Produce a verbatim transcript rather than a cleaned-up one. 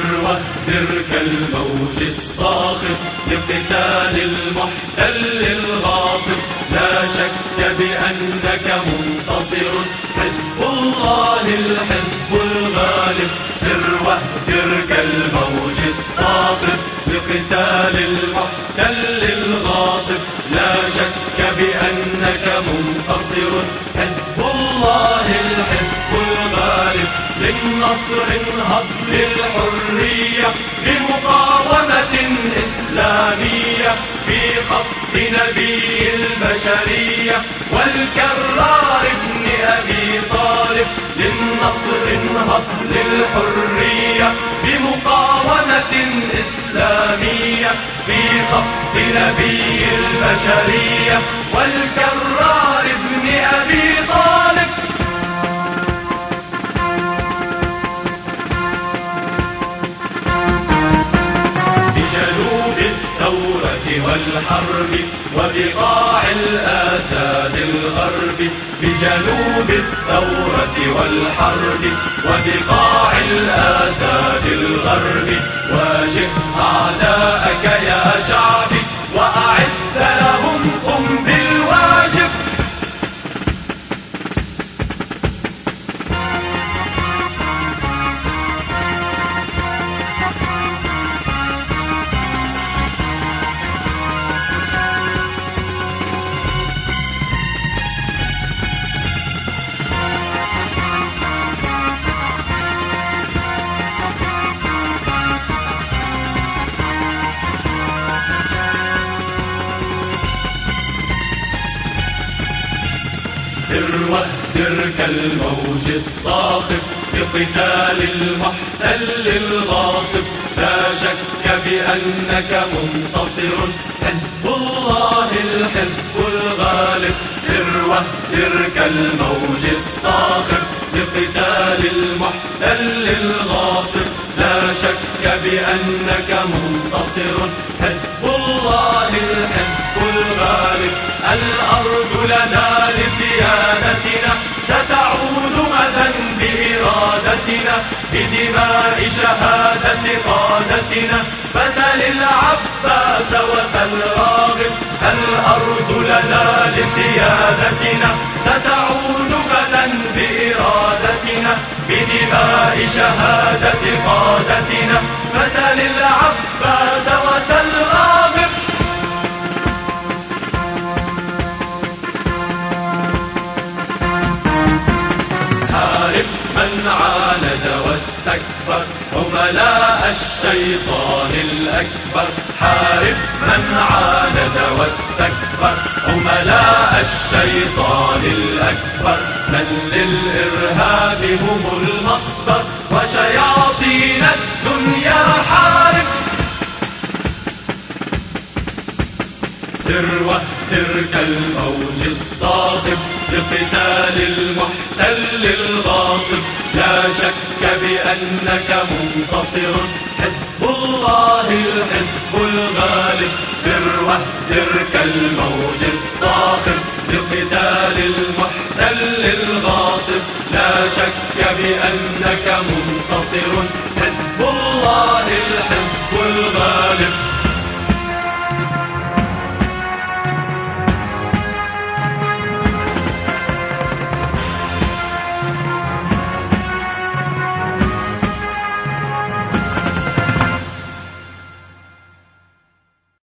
سر درك الموج الصاخب لقتال المحتل الغاصب، لا شك بأنك منتصر، حزب الله الحزب الغالب. سر درك الموج الصاخب لقتال المحتل الغاصب، لا شك بأنك منتصر، حزب الله الحزب الغالب. للنصر انهض للحرية بمقاومة إسلامية في خط نبي البشرية والكرار ابن أبي طالب. للنصر انهض للحرية بمقاومة إسلامية في خط نبي البشرية والكرار ابن أبي طالب. والحرب وبقاع الآساد الغرب، بجنوب الثورة والحرب وبقاع الآساد الغرب. واجه أعداءك يا شعبي وأعد لهم، قم بالواجب. سر درك الموج الصاخب لقتال المحتل الغاصب، لا شك بأنك منتصر، حزب الله الحزب الغالب. سر درك الموج الصاخب لقتال المحتل الغاصب، لا شك بأنك منتصر، حزب الله الحزب الغالب. الأرض لنا لسيادتنا ستعود غدا بإرادتنا، بدماء شهادة قادتنا فسل العباس وسل راغب. الأرض لنا لسيادتنا ستعود غدا بإرادتنا، بدماء شهادة قادتنا فسل العباس وسل راغب. من عاند واستكبر عملاء الشيطان الأكبر، حارب من عاند واستكبر عملاء الشيطان الأكبر. من للإرهاب هم المصدر وشياطين الدنيا حارب. سر درك الموج الصاخب لقتال المحتل الغاصب، لا شك بأنك منتصر، حزب الله الحزب الغالب. سر درك الموج الصاخب لقتال المحتل الغاصب، لا شك بأنك منتصر، حزب الله الحزب الغالب.